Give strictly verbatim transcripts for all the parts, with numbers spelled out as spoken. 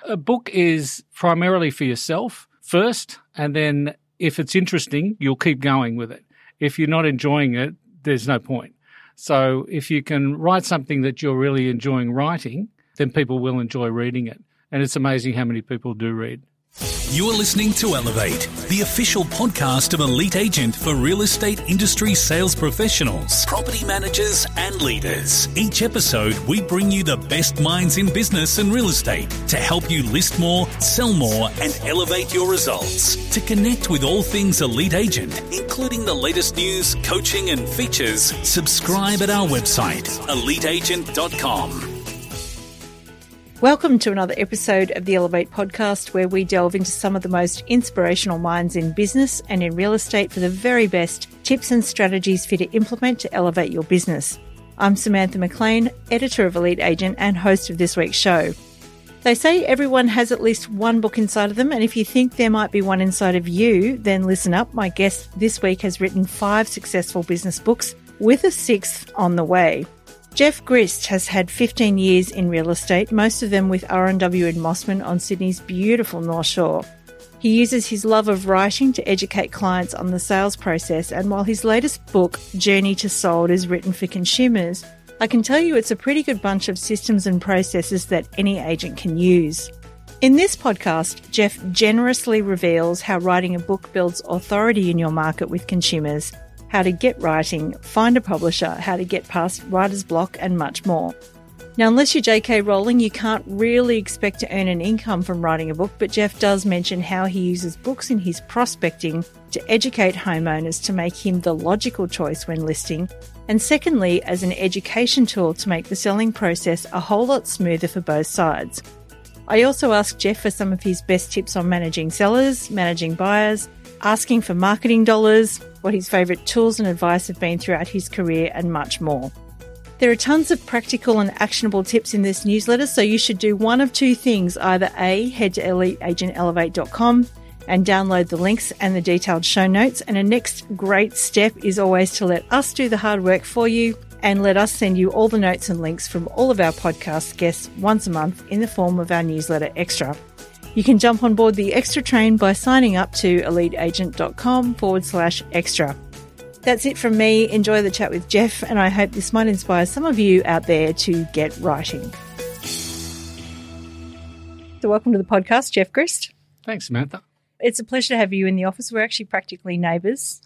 a book is primarily for yourself first, and then if it's interesting, you'll keep going with it. If you're not enjoying it, there's no point. So if you can write something that you're really enjoying writing, then people will enjoy reading it. And it's amazing how many people do read. You are listening to Elevate, the official podcast of Elite Agent for real estate industry sales professionals, property managers and leaders. Each episode, we bring you the best minds in business and real estate to help you list more, sell more and elevate your results. To connect with all things Elite Agent, including the latest news, coaching and features, subscribe at our website, elite agent dot com. Welcome to another episode of the Elevate podcast, where we delve into some of the most inspirational minds in business and in real estate for the very best tips and strategies for you to implement to elevate your business. I'm Samantha McLean, editor of Elite Agent and host of this week's show. They say everyone has at least one book inside of them, and if you think there might be one inside of you, then listen up. My guest this week has written five successful business books, with a sixth on the way. Jeff Grist has had fifteen years in real estate, most of them with R and W in Mossman on Sydney's beautiful North Shore. He uses his love of writing to educate clients on the sales process, and while his latest book, Journey to Sold, is written for consumers, I can tell you it's a pretty good bunch of systems and processes that any agent can use. In this podcast, Jeff generously reveals how writing a book builds authority in your market with consumers, how to get writing, find a publisher, how to get past writer's block, and much more. Now, unless you're J K Rowling, you can't really expect to earn an income from writing a book, but Jeff does mention how he uses books in his prospecting to educate homeowners to make him the logical choice when listing, and secondly, as an education tool to make the selling process a whole lot smoother for both sides. I also asked Jeff for some of his best tips on managing sellers, managing buyers, asking for marketing dollars, what his favourite tools and advice have been throughout his career, and much more. There are tons of practical and actionable tips in this newsletter, so you should do one of two things. Either A, head to elite agent elevate dot com and download the links and the detailed show notes, and a next great step is always to let us do the hard work for you and let us send you all the notes and links from all of our podcast guests once a month in the form of our newsletter extra. You can jump on board the extra train by signing up to elite agent dot com forward slash extra. That's it from me. Enjoy the chat with Jeff, and I hope this might inspire some of you out there to get writing. So welcome to the podcast, Jeff Grist. Thanks, Samantha. It's a pleasure to have you in the office. We're actually practically neighbours.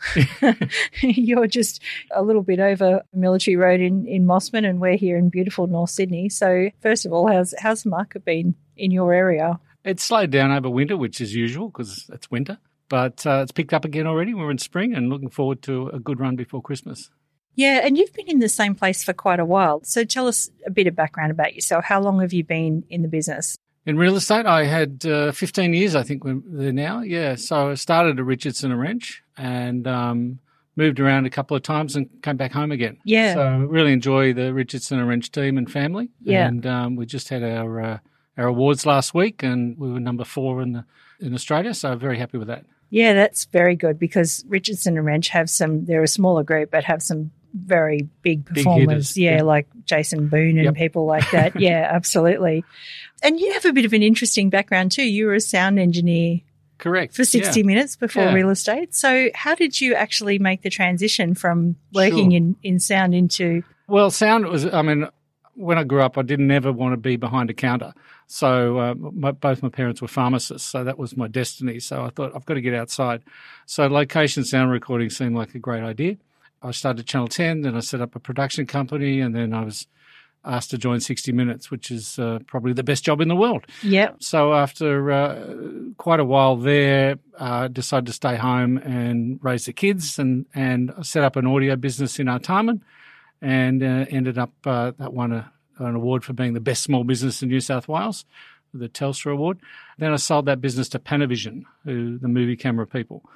You're just a little bit over Military Road in, in Mossman, and we're here in beautiful North Sydney. So first of all, how's, how's the market been in your area? It's slowed down over winter, which is usual because it's winter, but uh, it's picked up again already. We're in spring and looking forward to a good run before Christmas. Yeah, and you've been in the same place for quite a while. So tell us a bit of background about yourself. How long have you been in the business? In real estate, I had uh, fifteen years, I think we're there now. Yeah, so I started at Richardson and Wrench and um, moved around a couple of times and came back home again. Yeah. So really enjoy the Richardson and Wrench team and family. Yeah. And um, we just had our... Uh, our awards last week, and we were number four in the, in Australia, so very happy with that. Yeah, that's very good because Richardson and Wrench have some, they're a smaller group, but have some very big performers. Big yeah, yeah, like Jason Boone and yep. people like that. Yeah, absolutely. And you have a bit of an interesting background too. You were a sound engineer Correct. for sixty yeah. minutes before yeah. real estate. So how did you actually make the transition from working sure. in, in sound into... Well, sound was, I mean, when I grew up, I didn't ever want to be behind a counter. So uh, my, both my parents were pharmacists, so that was my destiny. So I thought, I've got to get outside. So location sound recording seemed like a great idea. I started Channel ten, then I set up a production company, and then I was asked to join sixty minutes, which is uh, probably the best job in the world. Yeah. So after uh, quite a while there, I uh, decided to stay home and raise the kids, and, and set up an audio business in Artarmon, and uh, ended up uh, that won a an award for being the best small business in New South Wales, the Telstra Award. Then I sold that business to Panavision, who the movie camera people.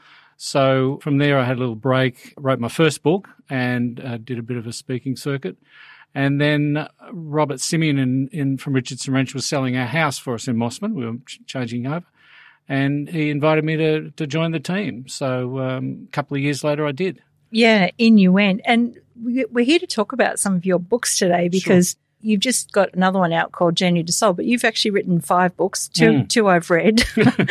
So from there I had a little break, wrote my first book and uh, did a bit of a speaking circuit. And then Robert Simeon in, in, from Richardson Wrench was selling our house for us in Mossman. We were ch- changing over. And he invited me to, to join the team. So um, a couple of years later I did. Yeah, in you went. And we're here to talk about some of your books today because... Sure. you've just got another one out called Journey to Soul, but you've actually written five books, two, mm. two I've read.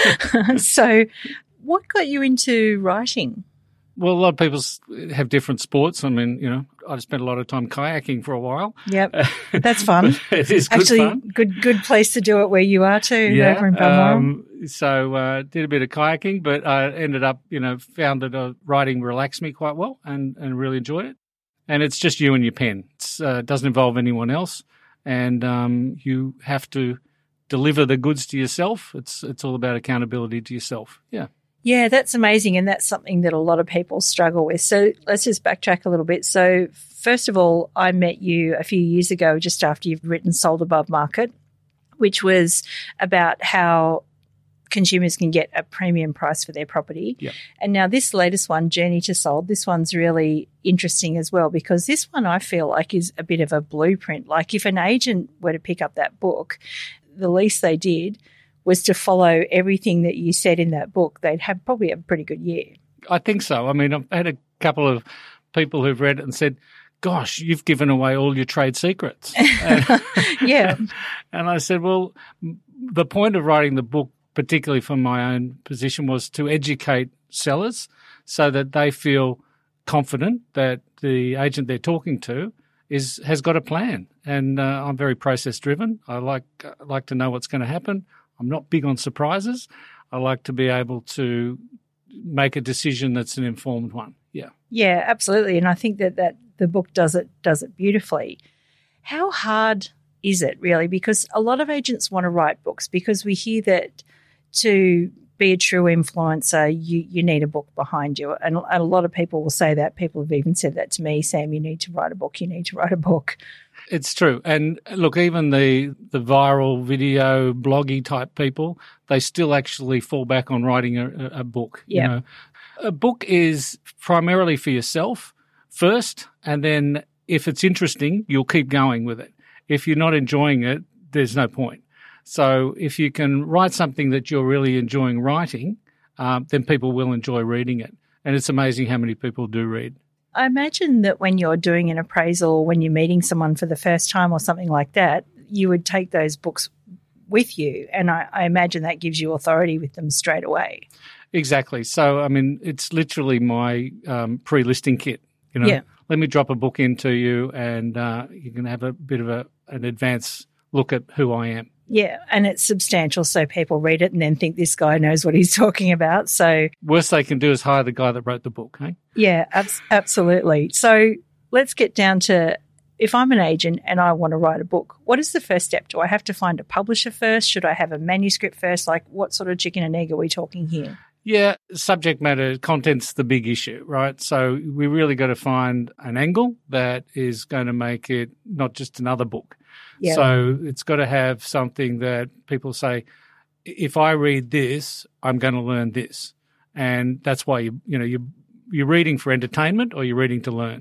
So what got you into writing? Well, a lot of people have different sports. I mean, you know, I've spent a lot of time kayaking for a while. Yep, that's fun. It is good Actually, fun. good good place to do it where you are too, yeah, over in Balmoral. Um, so uh, did a bit of kayaking, but I ended up, you know, found that uh, writing relaxed me quite well and, and really enjoyed it. And it's just you and your pen. It uh, doesn't involve anyone else, and um, you have to deliver the goods to yourself. It's it's all about accountability to yourself. Yeah. Yeah, that's amazing, and that's something that a lot of people struggle with. So let's just backtrack a little bit. So first of all, I met you a few years ago just after you've written Sold Above Market, which was about how consumers can get a premium price for their property. Yep. And now this latest one, Journey to Sold, this one's really interesting as well, because this one I feel like is a bit of a blueprint. Like if an agent were to pick up that book, the least they did was to follow everything that you said in that book, they'd have probably a pretty good year. I think so. I mean, I've had a couple of people who've read it and said, gosh, you've given away all your trade secrets. And, yeah. And I said, well, the point of writing the book, particularly from my own position, was to educate sellers so that they feel confident that the agent they're talking to is has got a plan. And uh, I'm very process driven. I like uh, like to know what's going to happen. I'm not big on surprises. I like to be able to make a decision that's an informed one. Yeah. Yeah, absolutely. And I think that, that the book does it does it beautifully. How hard is it really? Because a lot of agents want to write books because we hear that to be a true influencer, you, you need a book behind you. And a lot of people will say that. People have even said that to me, Sam, you need to write a book, you need to write a book. It's true. And look, even the, the viral video bloggy type people, they still actually fall back on writing a, a book. Yeah. You know? A book is primarily for yourself first, and then if it's interesting, you'll keep going with it. If you're not enjoying it, there's no point. So if you can write something that you're really enjoying writing, um, then people will enjoy reading it. And it's amazing how many people do read. I imagine that when you're doing an appraisal, when you're meeting someone for the first time or something like that, you would take those books with you. And I, I imagine that gives you authority with them straight away. Exactly. So, I mean, it's literally my um, pre-listing kit. You know, yeah. Let me drop a book into you and uh, you can have a bit of a, an advanced look at who I am. Yeah, and it's substantial, so people read it and then think this guy knows what he's talking about. So worst they can do is hire the guy that wrote the book, eh? Yeah, ab- absolutely. So let's get down to, if I'm an agent and I want to write a book, what is the first step? Do I have to find a publisher first? Should I have a manuscript first? Like, what sort of chicken and egg are we talking here? Yeah, subject matter, content's the big issue, right? So we really got to find an angle that is going to make it not just another book. Yeah. So it's got to have something that people say, if I read this, I'm going to learn this. And that's why, you you know, you, you're reading for entertainment or you're reading to learn.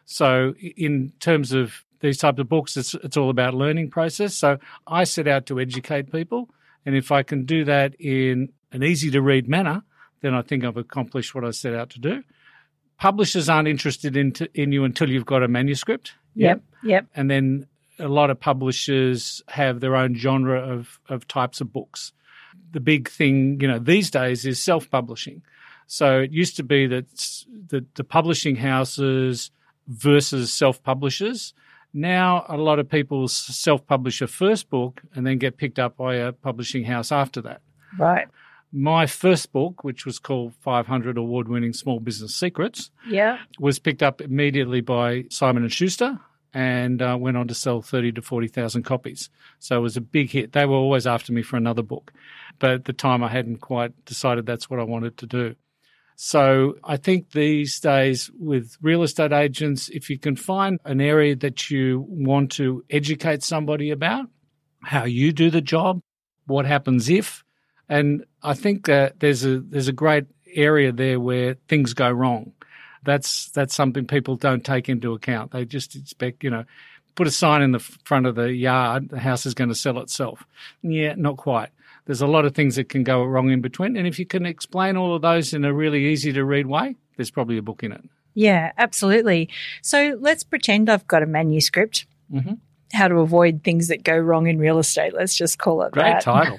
So in terms of these types of books, it's, it's all about learning process. So I set out to educate people. And if I can do that in an easy-to-read manner, then I think I've accomplished what I set out to do. Publishers aren't interested in, t- in you until you've got a manuscript. Yep, yep. And then a lot of publishers have their own genre of, of types of books. The big thing, you know, these days is self-publishing. So it used to be that the, the publishing houses versus self-publishers. Now a lot of people self-publish a first book and then get picked up by a publishing house after that. Right. My first book, which was called five hundred Award-Winning Small Business Secrets, yeah, was picked up immediately by Simon and Schuster and uh, went on to sell thirty to forty thousand copies. So it was a big hit. They were always after me for another book. But at the time I hadn't quite decided that's what I wanted to do. So I think these days with real estate agents, if you can find an area that you want to educate somebody about, how you do the job, what happens if, and I think that there's a there's a great area there where things go wrong. That's that's something people don't take into account. They just expect, you know, put a sign in the front of the yard, the house is going to sell itself. Yeah, not quite. There's a lot of things that can go wrong in between. And if you can explain all of those in a really easy to read way, there's probably a book in it. Yeah, absolutely. So let's pretend I've got a manuscript. Mm-hmm. How to Avoid Things That Go Wrong in Real Estate. Let's just call it Great that. title.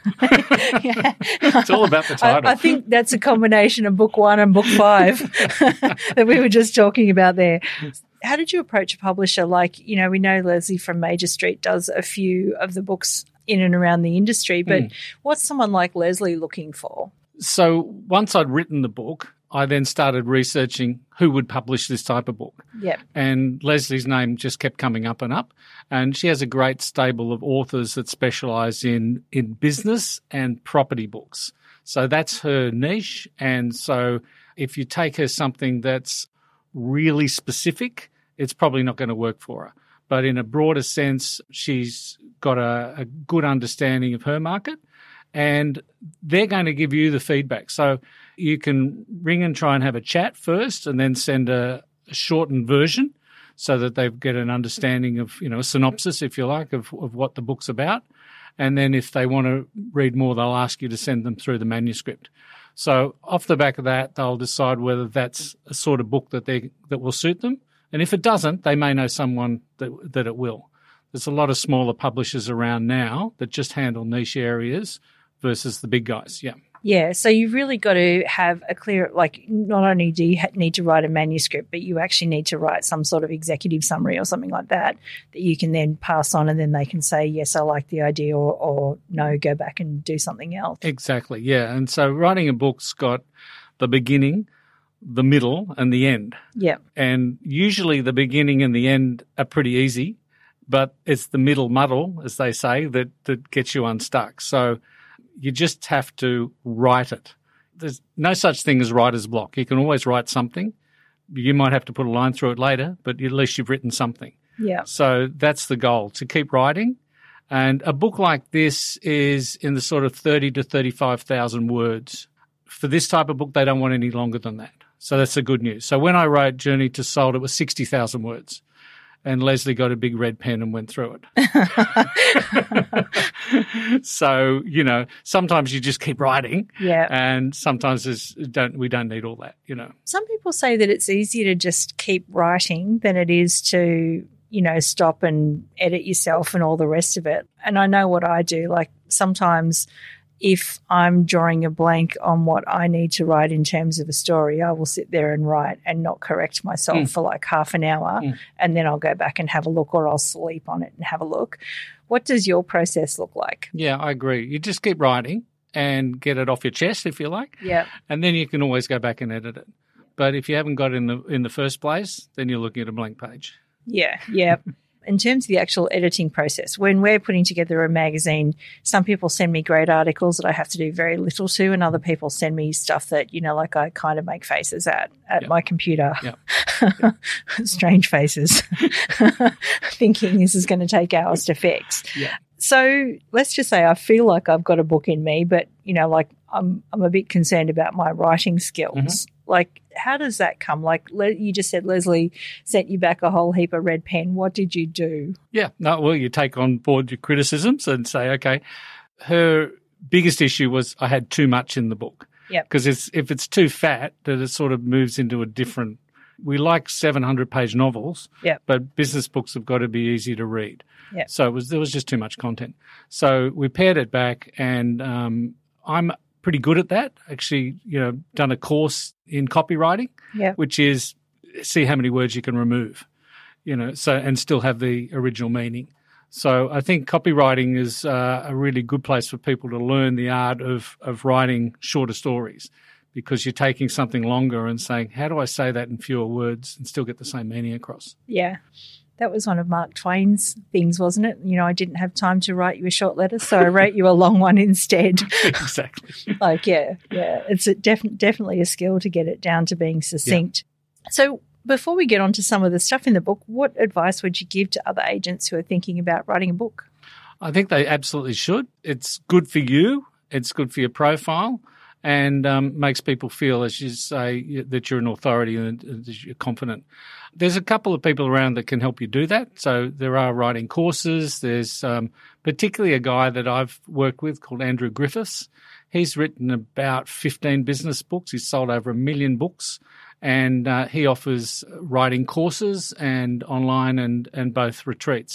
Yeah. It's all about the title. I, I think that's a combination of book one and book five that we were just talking about there. How did you approach a publisher? Like, you know, we know Leslie from Major Street does a few of the books in and around the industry, but mm. what's someone like Leslie looking for? So once I'd written the book, I then started researching who would publish this type of book. Yep. And Leslie's name just kept coming up and up. And she has a great stable of authors that specialise in, in business and property books. So that's her niche. And so if you take her something that's really specific, it's probably not going to work for her. But in a broader sense, she's got a, a good understanding of her market. And they're going to give you the feedback. So you can ring and try and have a chat first and then send a, a shortened version so that they get an understanding of, you know, a synopsis, if you like, of, of what the book's about. And then if they want to read more, they'll ask you to send them through the manuscript. So off the back of that, they'll decide whether that's a sort of book that they that will suit them. And if it doesn't, they may know someone that, that it will. There's a lot of smaller publishers around now that just handle niche areas versus the big guys, yeah. Yeah, so you've really got to have a clear, like, not only do you ha- need to write a manuscript, but you actually need to write some sort of executive summary or something like that that you can then pass on, and then they can say, yes, I like the idea, or, or no, go back and do something else. Exactly, yeah. And so writing a book's got the beginning, the middle, and the end. Yeah. And usually the beginning and the end are pretty easy, but it's the middle muddle, as they say, that, that gets you unstuck. So you just have to write it. There's no such thing as writer's block. You can always write something. You might have to put a line through it later, but at least you've written something. Yeah. So that's the goal, to keep writing. And a book like this is in the sort of thirty to thirty-five thousand words. For this type of book, they don't want any longer than that. So that's the good news. So when I wrote Journey to Sold, it was sixty thousand words. And Leslie got a big red pen and went through it. So, you know, sometimes you just keep writing. Yeah. And sometimes there's, don't, we don't need all that, you know. Some people say that it's easier to just keep writing than it is to, you know, stop and edit yourself and all the rest of it. And I know what I do. Like, sometimes if I'm drawing a blank on what I need to write in terms of a story, I will sit there and write and not correct myself mm. for like half an hour mm. and then I'll go back and have a look, or I'll sleep on it and have a look. What does your process look like? Yeah, I agree. You just keep writing and get it off your chest, if you like. Yeah. And then you can always go back and edit it. But if you haven't got it in the in the first place, then you're looking at a blank page. Yeah, yeah. In terms of the actual editing process, when we're putting together a magazine, some people send me great articles that I have to do very little to, and other people send me stuff that, you know, like I kind of make faces at at yep. my computer. Yep. Yep. Strange faces, thinking this is going to take hours to fix. Yeah. So let's just say I feel like I've got a book in me, but, you know, like I'm I'm a bit concerned about my writing skills. Mm-hmm. Like, how does that come? Like, le- you just said Leslie sent you back a whole heap of red pen. What did you do? Yeah, no, well, you take on board your criticisms and say, okay, her biggest issue was I had too much in the book. Yeah. Because it's, if it's too fat, that it sort of moves into a different – we like seven hundred page novels, yep. but business books have got to be easy to read. Yep. So it was there was just too much content. So we pared it back, and um, I'm – pretty good at that. Actually, you know, done a course in copywriting, yeah. which is see how many words you can remove, you know, so and still have the original meaning. So I think copywriting is uh, a really good place for people to learn the art of of writing shorter stories, because you're taking something longer and saying, how do I say that in fewer words and still get the same meaning across? Yeah. That was one of Mark Twain's things, wasn't it? You know, I didn't have time to write you a short letter, so I wrote you a long one instead. Exactly. Like, yeah, yeah. It's a def- definitely a skill to get it down to being succinct. Yeah. So before we get on to some of the stuff in the book, what advice would you give to other agents who are thinking about writing a book? I think they absolutely should. It's good for you. It's good for your profile, and um, makes people feel, as you say, that you're an authority and that you're confident. There's a couple of people around that can help you do that. So there are writing courses. There's um, particularly a guy that I've worked with called Andrew Griffiths. He's written about fifteen business books. He's sold over a million books, and uh, he offers writing courses and online and, and both retreats.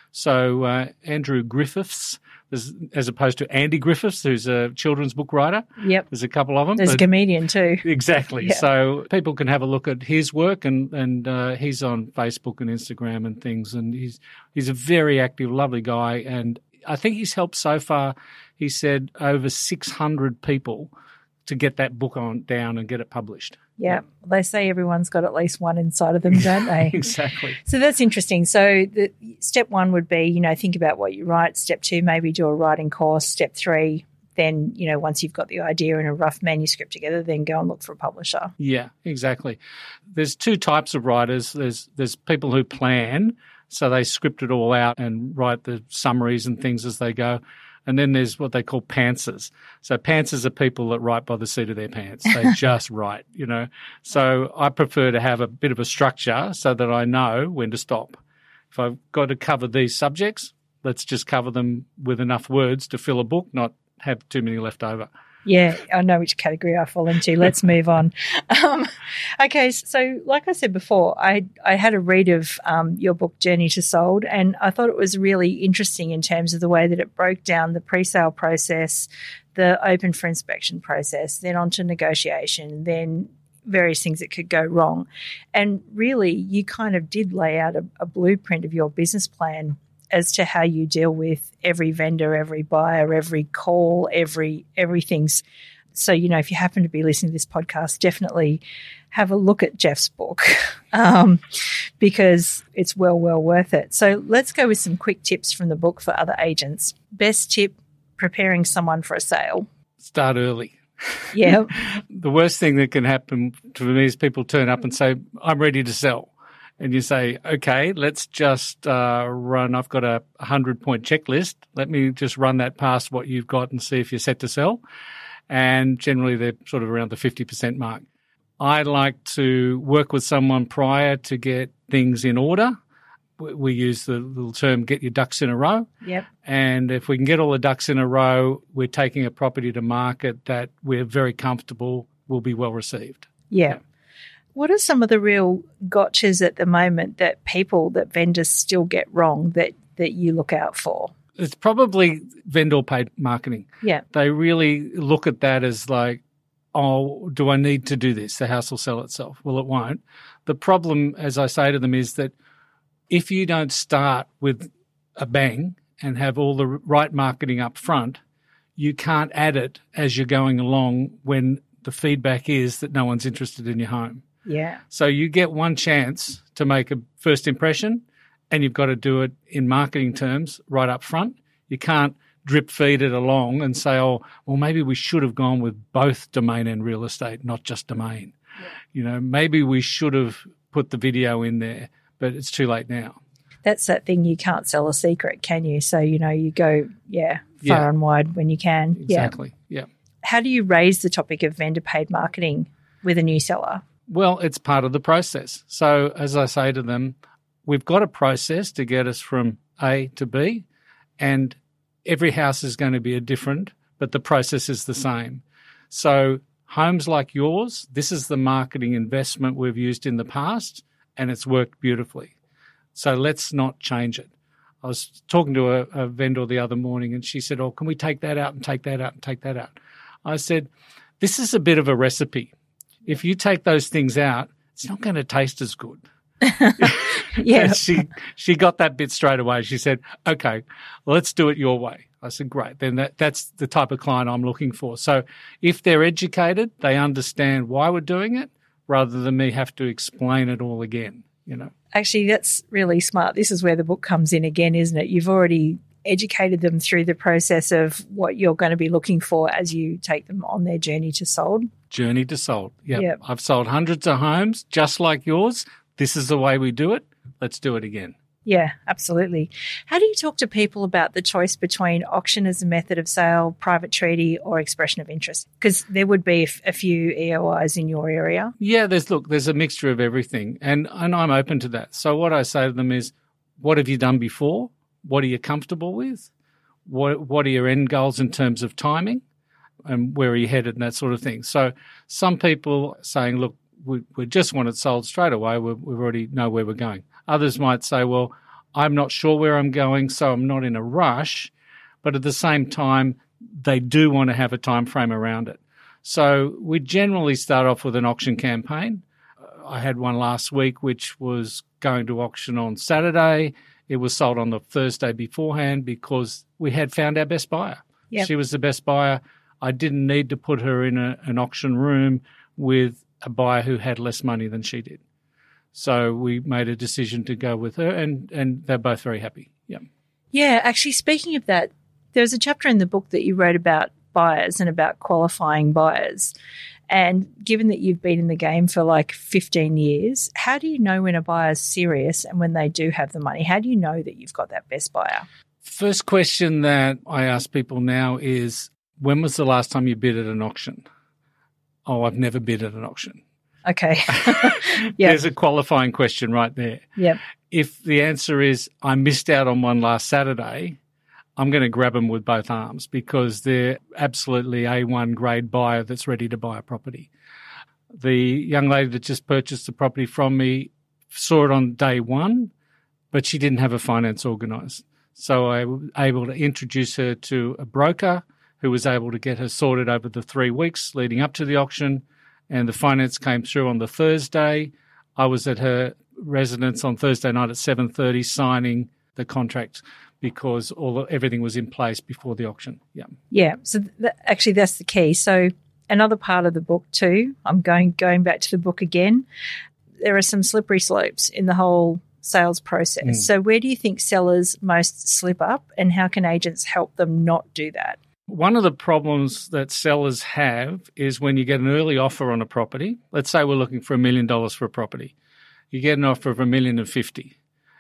So uh, Andrew Griffiths, as opposed to Andy Griffiths, who's a children's book writer. Yep. There's a couple of them. There's a comedian too. Exactly. Yeah. So people can have a look at his work, and, and uh, he's on Facebook and Instagram and things, and he's he's a very active, lovely guy, and I think he's helped so far, he said, over six hundred people to get that book on down and get it published. Yeah. They say everyone's got at least one inside of them, don't they? Exactly. So that's interesting. So the step one would be, you know, think about what you write. Step two, maybe do a writing course. Step three, then, you know, once you've got the idea and a rough manuscript together, then go and look for a publisher. Yeah, exactly. There's two types of writers. There's there's people who plan, so they script it all out and write the summaries and things as they go. And then there's what they call pantsers. So pantsers are people that write by the seat of their pants. They just write, you know. So I prefer to have a bit of a structure so that I know when to stop. If I've got to cover these subjects, let's just cover them with enough words to fill a book, not have too many left over. Yeah, I know which category I fall into. Let's move on. Um, okay, so like I said before, I I had a read of um, your book, Journey to Sold, and I thought it was really interesting in terms of the way that it broke down the pre-sale process, the open for inspection process, then on to negotiation, then various things that could go wrong. And really, you kind of did lay out a, a blueprint of your business plan as to how you deal with every vendor, every buyer, every call, every everything. So, you know, if you happen to be listening to this podcast, definitely have a look at Jeff's book um, because it's well, well worth it. So let's go with some quick tips from the book for other agents. Best tip, preparing someone for a sale. Start early. Yeah. The worst thing that can happen to me is people turn up and say, I'm ready to sell. And you say, okay, let's just uh, run, I've got a hundred-point checklist. Let me just run that past what you've got and see if you're set to sell. And generally they're sort of around the fifty percent mark. I like to work with someone prior to get things in order. We use the little term, get your ducks in a row. Yep. And if we can get all the ducks in a row, we're taking a property to market that we're very comfortable will be well received. Yeah. Yeah. What are some of the real gotchas at the moment that people, that vendors still get wrong that, that you look out for? It's probably vendor paid marketing. Yeah. They really look at that as like, oh, do I need to do this? The house will sell itself. Well, it won't. The problem, as I say to them, is that if you don't start with a bang and have all the right marketing up front, you can't add it as you're going along when the feedback is that no one's interested in your home. Yeah. So you get one chance to make a first impression, and you've got to do it in marketing terms right up front. You can't drip feed it along and say, oh, well, maybe we should have gone with both domain and real estate, not just domain. Yeah. You know, maybe we should have put the video in there, but it's too late now. That's that thing, you can't sell a secret, can you? So, you know, you go, yeah, far Yeah. and wide when you can. Exactly, yeah. yeah. How do you raise the topic of vendor paid marketing with a new seller? Well, it's part of the process. So as I say to them, we've got a process to get us from A to B, and every house is going to be a different, but the process is the same. So homes like yours, this is the marketing investment we've used in the past, and it's worked beautifully. So let's not change it. I was talking to a, a vendor the other morning, and she said, oh, can we take that out and take that out and take that out? I said, this is a bit of a recipe. If you take those things out, it's not going to taste as good. Yeah. And she she got that bit straight away. She said, okay, let's do it your way. I said, great. Then that, that's the type of client I'm looking for. So if they're educated, they understand why we're doing it rather than me have to explain it all again, you know. Actually, that's really smart. This is where the book comes in again, isn't it? You've already educated them through the process of what you're going to be looking for as you take them on their journey to sold. Journey to sold. Yep. Yep. I've sold hundreds of homes just like yours. This is the way we do it. Let's do it again. Yeah, absolutely. How do you talk to people about the choice between auction as a method of sale, private treaty, or expression of interest? Because there would be a few E O Is in your area. Yeah, there's look, there's a mixture of everything, and, and I'm open to that. So what I say to them is, what have you done before? What are you comfortable with? What What are your end goals in terms of timing, and where are you headed, and that sort of thing. So some people are saying, look, we, we just want it sold straight away. We we already know where we're going. Others might say, well, I'm not sure where I'm going, so I'm not in a rush. But at the same time, they do want to have a time frame around it. So we generally start off with an auction campaign. I had one last week which was going to auction on Saturday. It was sold on the Thursday beforehand because we had found our best buyer. Yep. She was the best buyer. I didn't need to put her in a, an auction room with a buyer who had less money than she did. So we made a decision to go with her, and, and they're both very happy. Yeah. Yeah, actually, speaking of that, there's a chapter in the book that you wrote about buyers and about qualifying buyers. And given that you've been in the game for like fifteen years, how do you know when a buyer's serious and when they do have the money? How do you know that you've got that best buyer? First question that I ask people now is, when was the last time you bid at an auction? Oh, I've never bid at an auction. Okay. Yep. There's a qualifying question right there. Yep. If the answer is, I missed out on one last Saturday, I'm going to grab them with both arms because they're absolutely A one grade buyer that's ready to buy a property. The young lady that just purchased the property from me saw it on day one, but she didn't have a finance organised. So I was able to introduce her to a broker who was able to get her sorted over the three weeks leading up to the auction, and the finance came through on the Thursday. I was at her residence on Thursday night at seven thirty signing the contract, because all everything was in place before the auction. Yeah. Yeah. So th- actually that's the key. So another part of the book too, I'm going going back to the book again, there are some slippery slopes in the whole sales process. Mm. So where do you think sellers most slip up, and how can agents help them not do that? One of the problems that sellers have is when you get an early offer on a property. Let's say we're looking for a million dollars for a property. You get an offer of a million and fifty.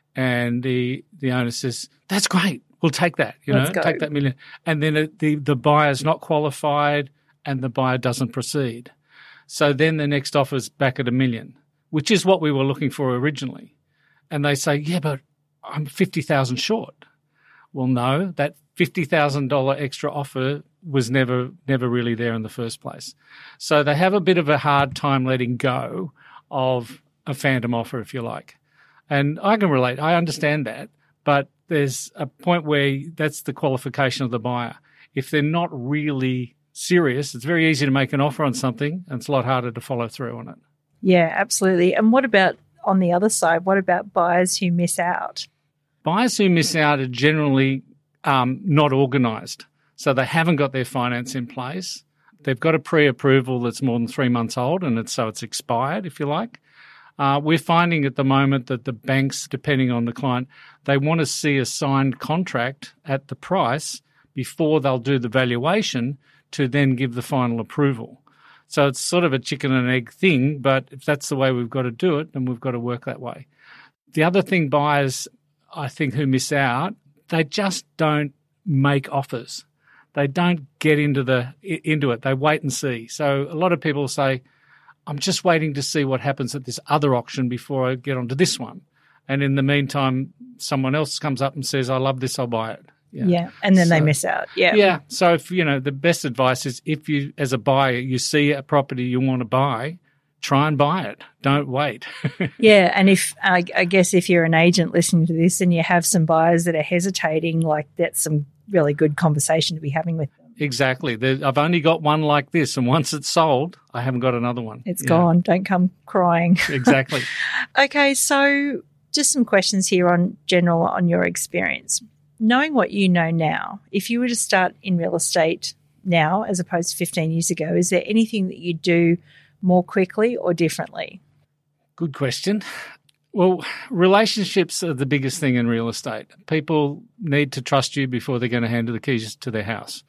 And the the owner says, that's great, we'll take that, you know, take that million. And then it, the, the buyer's not qualified and the buyer doesn't proceed. So then the next offer's back at a million, which is what we were looking for originally. And they say, yeah, but I'm fifty thousand dollars short. Well, no, that fifty thousand dollars extra offer was never never really there in the first place. So they have a bit of a hard time letting go of a phantom offer, if you like. And I can relate. I understand that. But there's a point where that's the qualification of the buyer. If they're not really serious, it's very easy to make an offer on something, and it's a lot harder to follow through on it. Yeah, absolutely. And what about on the other side? What about buyers who miss out? Buyers who miss out are generally um, not organised. So they haven't got their finance in place. They've got a pre-approval that's more than three months old, and it's, so it's expired, if you like. Uh, we're finding at the moment that the banks, depending on the client, they want to see a signed contract at the price before they'll do the valuation to then give the final approval. So it's sort of a chicken and egg thing, but if that's the way we've got to do it, then we've got to work that way. The other thing buyers, I think, who miss out, they just don't make offers. They don't get into the into it. They wait and see. So a lot of people say, I'm just waiting to see what happens at this other auction before I get onto this one. And in the meantime, someone else comes up and says, I love this, I'll buy it. Yeah, yeah. And then so, they miss out. Yeah. Yeah. So, if you know, the best advice is if you, as a buyer, you see a property you want to buy, try and buy it. Don't wait. Yeah. And if, I, I guess if you're an agent listening to this and you have some buyers that are hesitating, like that's some really good conversation to be having with them. Exactly. There, I've only got one like this, and once it's sold, I haven't got another one. It's yeah. gone. Don't come crying. Exactly. Okay, so just some questions here on general on your experience. Knowing what you know now, if you were to start in real estate now as opposed to fifteen years ago, is there anything that you do more quickly or differently? Good question. Well, relationships are the biggest thing in real estate. People need to trust you before they're going to hand the keys to their house.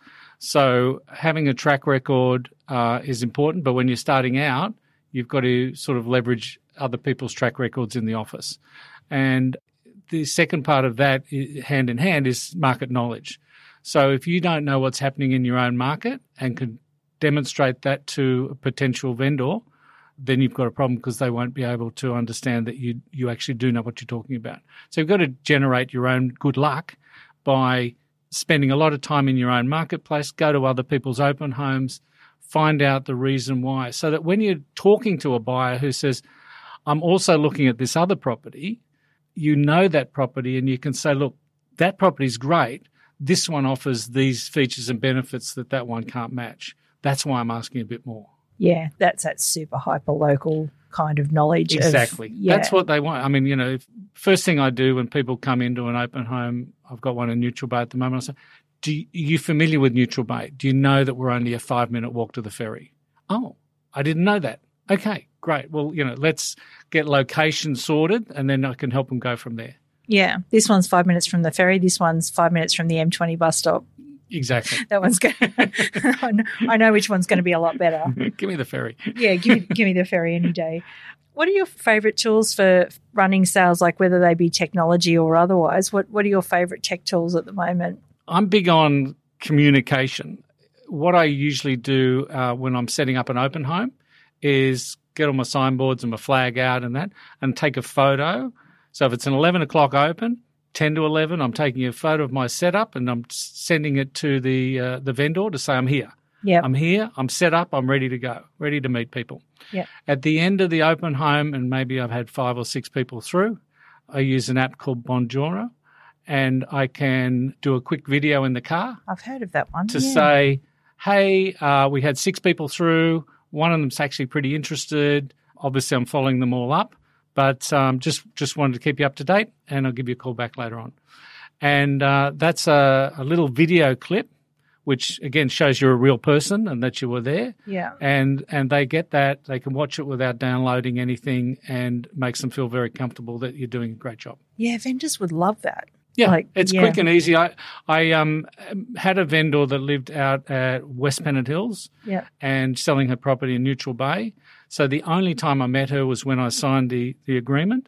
So having a track record uh, is important, but when you're starting out, you've got to sort of leverage other people's track records in the office. And the second part of that, hand in hand, is market knowledge. So if you don't know what's happening in your own market and can demonstrate that to a potential vendor, then you've got a problem because they won't be able to understand that you you actually do know what you're talking about. So you've got to generate your own good luck by spending a lot of time in your own marketplace, go to other people's open homes, find out the reason why, so that when you're talking to a buyer who says, I'm also looking at this other property, you know that property and you can say, look, that property's great. This one offers these features and benefits that that one can't match. That's why I'm asking a bit more. Yeah, that's that super hyper local kind of knowledge. Exactly. Of, yeah. That's what they want. I mean, you know, first thing I do when people come into an open home, I've got one in Neutral Bay at the moment, I say, do you, are you familiar with Neutral Bay? Do you know that we're only a five-minute walk to the ferry? Oh, I didn't know that. Okay, great. Well, you know, let's get location sorted and then I can help them go from there. Yeah, this one's five minutes from the ferry. This one's five minutes from the M twenty bus stop. Exactly. That one's going. I know which one's going to be a lot better. Give me the ferry. Yeah, give me, give me the ferry any day. What are your favourite tools for running sales, like whether they be technology or otherwise? What What are your favourite tech tools at the moment? I'm big on communication. What I usually do uh, when I'm setting up an open home is get all my signboards and my flag out and that and take a photo. So if it's an eleven o'clock open, ten to eleven, I'm taking a photo of my setup and I'm sending it to the uh, the vendor to say I'm here. Yeah, I'm here, I'm set up, I'm ready to go, ready to meet people. Yeah. At the end of the open home, and maybe I've had five or six people through, I use an app called Bonjoro, and I can do a quick video in the car. I've heard of that one. To yeah. say, hey, uh, we had six people through. One of them's actually pretty interested. Obviously, I'm following them all up. But um, just just wanted to keep you up to date, and I'll give you a call back later on. And uh, that's a, a little video clip, which, again, shows you're a real person and that you were there. Yeah. And and they get that. They can watch it without downloading anything and makes them feel very comfortable that you're doing a great job. Yeah, vendors would love that. Yeah, like, it's yeah. quick and easy. I I um had a vendor that lived out at West Pennant Hills yeah. and selling her property in Neutral Bay. So the only time I met her was when I signed the, the agreement,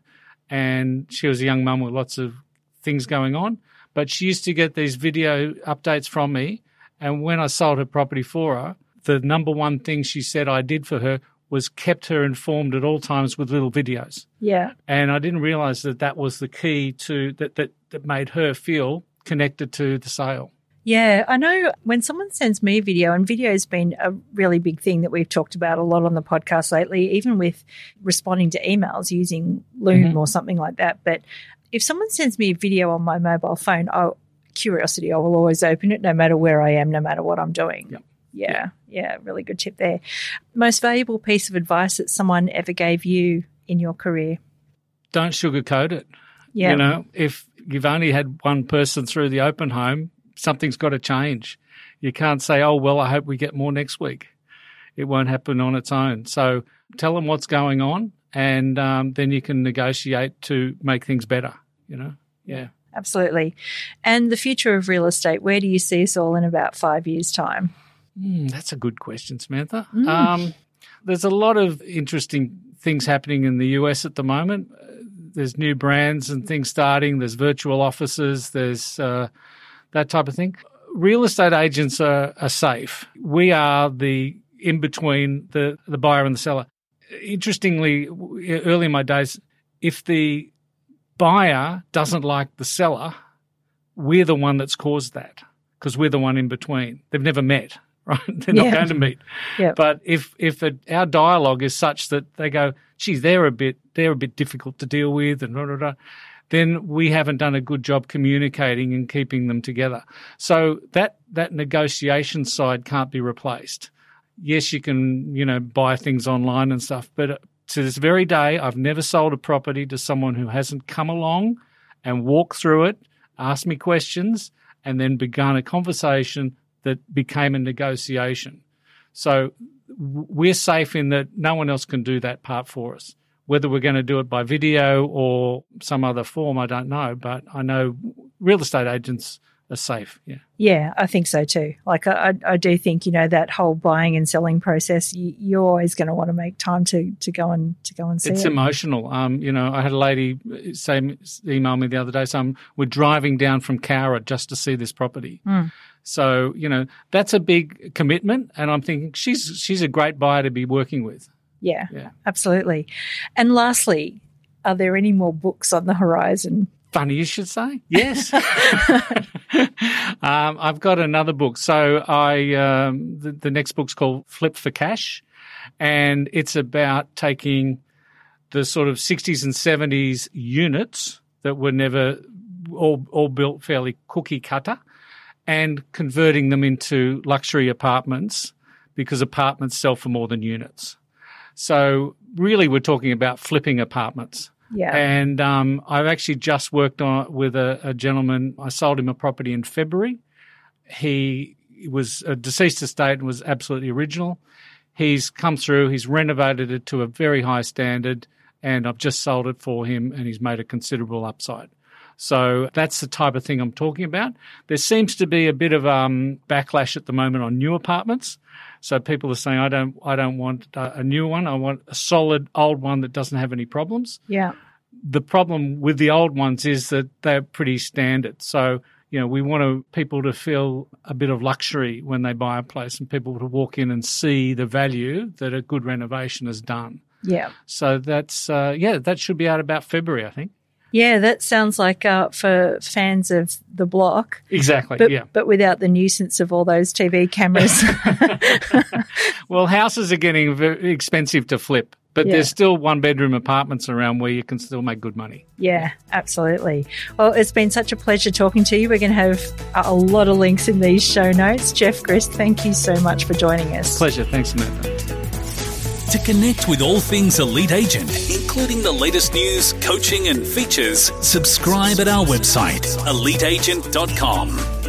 and she was a young mum with lots of things going on. But she used to get these video updates from me, and when I sold her property for her, the number one thing she said I did for her was kept her informed at all times with little videos. Yeah. And I didn't realise that that was the key to that, that that made her feel connected to the sale. Yeah, I know when someone sends me a video, and video has been a really big thing that we've talked about a lot on the podcast lately, even with responding to emails using Loom mm-hmm. or something like that. But if someone sends me a video on my mobile phone, oh, curiosity, I will always open it no matter where I am, no matter what I'm doing. Yep. Yeah, yeah, really good tip there. Most valuable piece of advice that someone ever gave you in your career? Don't sugarcoat it. Yeah. You know, if you've only had one person through the open home, something's got to change. You can't say, oh, well, I hope we get more next week. It won't happen on its own. So tell them what's going on, and um, then you can negotiate to make things better, you know? Yeah. Absolutely. And the future of real estate, where do you see us all in about five years' time? Mm, that's a good question, Samantha. Mm. Um, there's a lot of interesting things happening in the U S at the moment. There's new brands and things starting. There's virtual offices. There's uh, that type of thing. Real estate agents are, are safe. We are the in between the, the buyer and the seller. Interestingly, early in my days, if the buyer doesn't like the seller, we're the one that's caused that because we're the one in between. They've never met, right? They're not yeah. going to meet. Yeah. But if if it, our dialogue is such that they go, geez, they're a bit they're a bit difficult to deal with, and blah, blah, blah, then we haven't done a good job communicating and keeping them together. So that that negotiation side can't be replaced. Yes, you can, you know, buy things online and stuff, but to this very day, I've never sold a property to someone who hasn't come along and walked through it, asked me questions, and then begun a conversation that became a negotiation. So we're safe in that no one else can do that part for us. Whether we're going to do it by video or some other form, I don't know, but I know real estate agents are safe, yeah. Yeah, I think so too. Like I, I do think, you know, that whole buying and selling process, you, you're always going to want to make time to, to go and to go and see it's it. It's emotional. Um, you know, I had a lady say email me the other day saying we're driving down from Cowra just to see this property. Mm. So, you know, that's a big commitment, and I'm thinking she's she's a great buyer to be working with. Yeah, yeah. Absolutely. And lastly, are there any more books on the horizon? Funny you should say. Yes. um, I've got another book. So I um, the, the next book's called Flip for Cash, and it's about taking the sort of sixties and seventies units that were never all, all built fairly cookie cutter, and converting them into luxury apartments because apartments sell for more than units. So really we're talking about flipping apartments. Yeah. And um, I've actually just worked on with a, a gentleman. I sold him a property in February. He was a deceased estate and was absolutely original. He's come through, he's renovated it to a very high standard, and I've just sold it for him, and he's made a considerable upside. So that's the type of thing I'm talking about. There seems to be a bit of um, backlash at the moment on new apartments. So people are saying, I don't I don't want a new one. I want a solid old one that doesn't have any problems. Yeah. The problem with the old ones is that they're pretty standard. So, you know, we want to, people to feel a bit of luxury when they buy a place, and people to walk in and see the value that a good renovation has done. Yeah. So that's, uh, yeah, that should be out about February, I think. Yeah, that sounds like uh, for fans of the block. Exactly, but, yeah. But without the nuisance of all those T V cameras. Well, houses are getting very expensive to flip, but Yeah. there's still one-bedroom apartments around where you can still make good money. Yeah, absolutely. Well, it's been such a pleasure talking to you. We're going to have a lot of links in these show notes. Jeff Grist, thank you so much for joining us. Pleasure. Thanks, Samantha. To connect with all things Elite Agent, including the latest news, coaching and features, subscribe at our website, elite agent dot com.